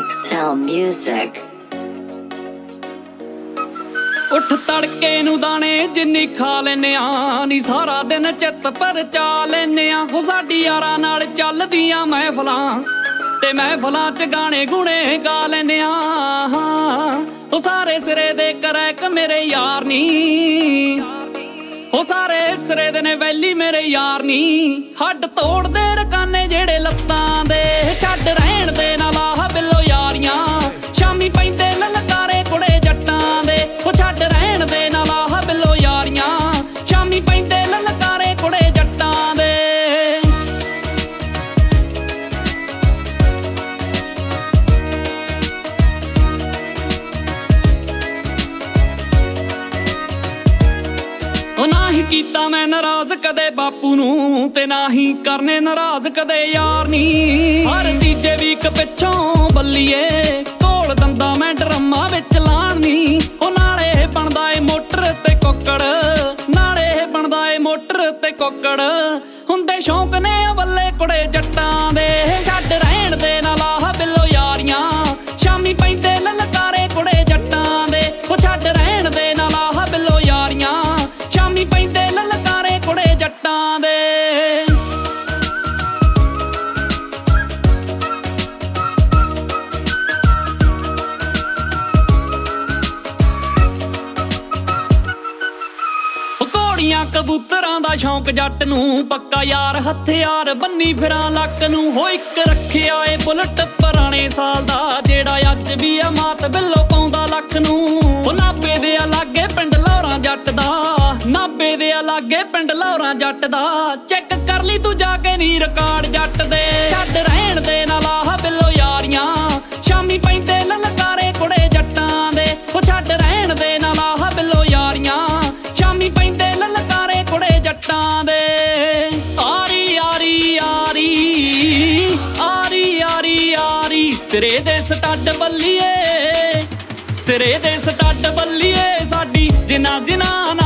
Excel Music। ਉੱਠ ਤੜਕੇ ਨੂੰ ਦਾਣੇ ਜਿੰਨੀ ਖਾ ਲੈਨੇ ਆ ਨੀ ਸਾਰਾ ਦਿਨ ਚਿੱਤ ਪਰਚਾ ਲੈਨੇ ਆ। ਉਹ ਸਾਡੀ ਯਾਰਾਂ ਨਾਲ ਚੱਲਦੀਆਂ ਮਹਿਫਲਾਂ ਤੇ ਮਹਿਫਲਾਂ 'ਚ ਗਾਣੇ ਗੁਣੇ ਗਾ ਲੈਨੇ ਆ। ਉਹ ਸਾਰੇ ਸਿਰੇ ਦੇ ਕਰੈਕ ਮੇਰੇ ਯਾਰ ਨੀ, ਉਹ ਸਾਰੇ ਸਿਰੇ ਦੇ ਨੇ ਵੈਲੀ ਮੇਰੇ ਯਾਰ ਨੀ। ਹੱਡ ਤੋੜਦੇ ਰਕਾਨੇ ਜਿਹੜੇ ਲੱਤਾਂ ਦੇ, ਛੱਡ ਰਹਿਣ ਦੇ ਨਾ ਲਾਹ ਬਿੱਲੋ ਯਾਰੀਆਂ। ਸ਼ਾਮੀ ਪੈਂਦੇ ਲਲਕਾਰੇ ਕੁੜੇ ਜੱਟਾਂ ਦੇ, ਉਹ ਛੱਡ ਰਹਿਣ ਦੇ ਨਾ ਲਾਹ ਬਿੱਲੋ ਯਾਰੀਆਂ। ਸ਼ਾਮੀ ਪੈਂਦੇ ਲਲਕਾਰੇ ਕੁੜੇ ਜੱਟਾਂ ਦੇ। ਉਹ ਨਾ ਹੀ ਕੀਤਾ ਮੈਂ ਨਾਰਾਜ਼ ਕਦੇ ਬਾਪੂ ਨੂੰ, ਤੇ ਨਾ ਹੀ ਕਰਨੇ ਨਾਰਾਜ਼ ਕਦੇ ਯਾਰ ਨੀ। ਹਰ ਤੀਜੇ ਵੀਕ ਪਿੱਛੋਂ ਬੱਲੀਏ ਢੋਲ ਦੰਦਾ ਮੈਂ ਡਰਮਾ ਵਿੱਚ ਲਾਣੀ। ਉਹ ਨਾਲੇ ਬਣਦਾ ਏ ਮੋਟਰ ਤੇ ਕੁੱਕੜ, ਨਾਲੇ ਬਣਦਾ ਏ ਮੋਟਰ ਤੇ ਕੁੱਕੜ। ਹੁੰਦੇ ਸ਼ੌਂਕ ਨੇ ਬੱਲੇ ਕੁੜੇ ਜੱਟਾਂ ਦੇ, ਛੱਡ ਰਹਿਣ ਦੇ ਨਾ ਲਾਹ ਬਿੱਲੋ ਯਾਰੀਆਂ। ਸ਼ਾਮੀ ਪੈਂਦੇ ਲਲਕਾਰੇ ਕੁੜੇ ਜੱਟਾਂ ਦੇ, ਉਹ ਛੱਡ ਰਹਿਣ ਦੇ ਨਾ ਲਾਹ ਬਿੱਲੋ ਯਾਰੀਆਂ। ਸ਼ਾਮੀ ਪੈਂਦੇ ਲਲਕਾਰੇ ਕੁੜੇ ਜੱਟਾਂ ਦੇ। ਘੋੜੀਆਂ ਕਬੂਤਰਾਂ ਦਾ ਸ਼ੌਂਕ ਜੱਟ ਨੂੰ, ਪੱਕਾ ਯਾਰ ਹਥਿਆਰ ਬੰਨੀ ਫਿਰਾਂ ਲੱਕ ਨੂੰ। ਹੋ ਇੱਕ ਰੱਖਿਆ ਏ ਬੁਲਟ ਪੁਰਾਣੇ ਸਾਲ ਦਾ, ਜਿਹੜਾ ਅੱਜ ਵੀ ਆ ਮਾਤ ਬਿੱਲੋ ਪਾਉਂਦਾ ਲੱਖ ਨੂੰ। ਉਹ ਨਾਭੇ ਦੇ ਆ ਲਾਗੇ ਪਿੰਡ ਲੌਰਾਂ ਜੱਟ ਦਾ, ਨਾਭੇ ਦੇ ਆ ਲਾਗੇ ਪਿੰਡ ਲੌਰਾਂ ਜੱਟ ਦਾ। ਚੈੱਕ ਕਰ ਲਈ ਤੂੰ ਜਾ ਕੇ ਨੀ ਰਿਕਾਰਡ ਜੱਟ ਦੇ, ਛੱਡ ਰਹਿਣ ਦੇ ਨਾ ਲਾਹ ਬਿੱਲੋ ਯਾਰੀਆਂ। ਸ਼ਾਮੀ ਪੈਂਦੇ ਲਲਕਾਰੇ ਕੁੜੇ ਜੱਟਾਂ ਦੇ, ਉਹ ਛੱਡ ਰਹਿਣ ਦੇ ਨਾ ਲਾਹ ਬਿੱਲੋ ਯਾਰੀਆਂ। ਸ਼ਾਮੀ ਪੈਂਦੇ ਲਲਕਾਰੇ ਕੁੜੇ ਜੱਟਾਂ ਦੇ। ਆਰੀ ਆਰੀ ਆਰੀ ਆਰੀ ਆਰੀ ਆਰੀ, ਸਿਰੇ ਦੇ ਸਟੱਡ ਬੱਲੀਏ, ਸਿਰੇ ਦੇ ਸਟੱਡ ਬੱਲੀਏ ਸਾਡੀ ਜਿਨ੍ਹਾਂ ਜਿਨ੍ਹਾਂ